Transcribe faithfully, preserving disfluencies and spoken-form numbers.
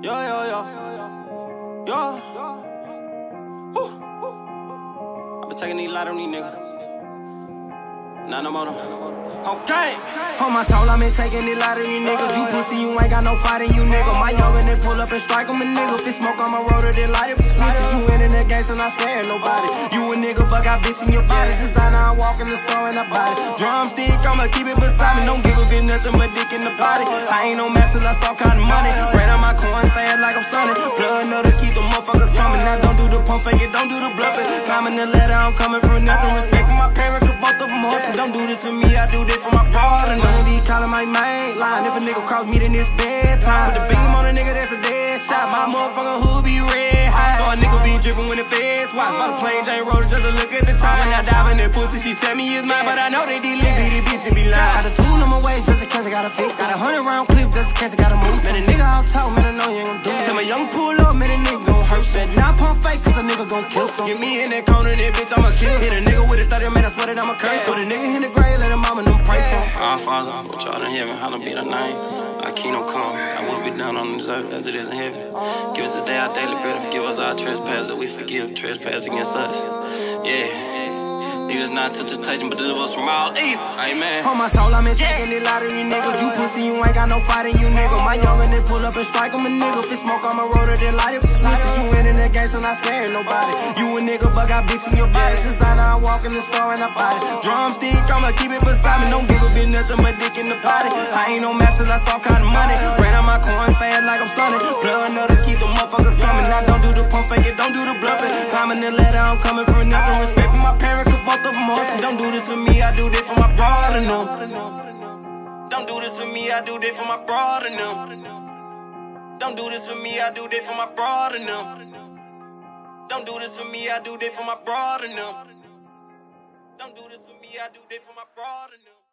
Yo, yo, yo. Yo. Woo. I been taking these light on these niggas. Not no more though. Okay. On my soul, I been taking it light on these niggas. You pussy, you ain't got no fight in you, nigga. My youngin' they pull up and strike 'em a nigga. If it smoke, I'ma roll it and light it. You in in that gang, so not scaring nobody. You a nigga, but got bitch in your body. Designer, I walk in the store and I buy it. Drumstick, I'ma keep it beside me. Don't give a bitch nothing but dick in the body. I ain't no mess till I start counting money. Ran on my coin fast like I'm Sonny. Blood another keep the motherfuckers coming. Now don't do the pump fake it, don't do the bluffing. Climbing the ladder, I'm coming from nothing. Respecting my parents, cause both of them hustle. Don't do this for me, I do this for my brother. None of these calling my main line. If a nigga cross me, then it's bedtime. Put the beam on a nigga, that's a dead shot. My motherfucking hood be red hot. So a nigga be dripping when the feds watch. By the plane, Jane Rose just to look at the time. When I dive in that pussy, she tell me it's mine. But I know they deliver these bitches be lying. Got a tool on my waist just in case I gotta fix. Got a hundred round clip just in case I gotta move. Man, a nigga all talk, man, I know you ain't gon' do it. Tell my young pull up, man, a nigga gon' hurt. Said not pump fake, cause a nigga gon' kill some. Get me in that corner, that bitch, I'ma kill. Hit a nigga with a thirty, man, I swear that I'ma curse. Put a nigga in the grave, let him mama them pray for. Our Father, which art in heaven, hallowed be thy name. Our kingdom come, thy will be done on this earth as it is in heaven. Give us this day our daily bread and forgive us our trespasses that we forgive trespass against us. Yeah. Lead us not to temptation, but deliver us from all evil. Amen. On my soul, I'm in taking it light on these niggas. You pussy, you ain't got no fight in you, nigga. My youngin' they pull up and strike 'em a nigga. If it smoke, I'ma roll it and light it. Listen, you in in that gang, so not scaring nobody. You a nigga, but got bitch in your body. Designer, I walk in the store and I buy it. Drumstick, I'ma keep it beside me. Don't give a bitch nothing but dick in the body. I ain't no mess till I start counting money. Ran on my coin fast like I'm Sonny. Blood another keep the motherfuckers coming. Now don't do the pump fake it, don't do the bluffing. Climbing the ladder, I'm coming for nothing. Respect for my parents, cause both of them hustle. Don't do this for me, I do this for my brother, no. Don't do this for me, I do this for my brother, no. Don't do this for me, I do this for my brother, no. Don't do this for me, I do this for my brother, no. Don't do this for me, I do this for my brother, no.